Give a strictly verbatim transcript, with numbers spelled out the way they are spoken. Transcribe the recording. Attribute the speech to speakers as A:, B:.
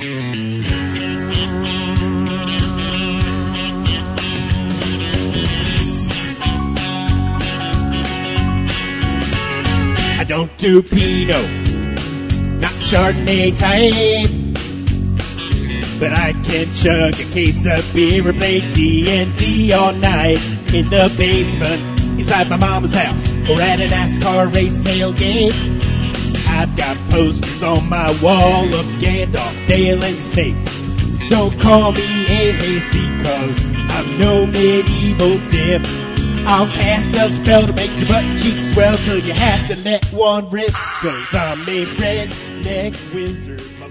A: I don't do Pinot, not Chardonnay type, but I can chug a case of beer and play D and D all night in the basement, inside my mama's house, or at a NASCAR race tailgate. I've got posters on my wall of Gandalf, Dale, and Snape. Don't call me a hayseed, cause I'm no medieval dip. I'll cast a spell to make your butt cheeks swell till you have to let one rip, cause I'm a redneck wizard.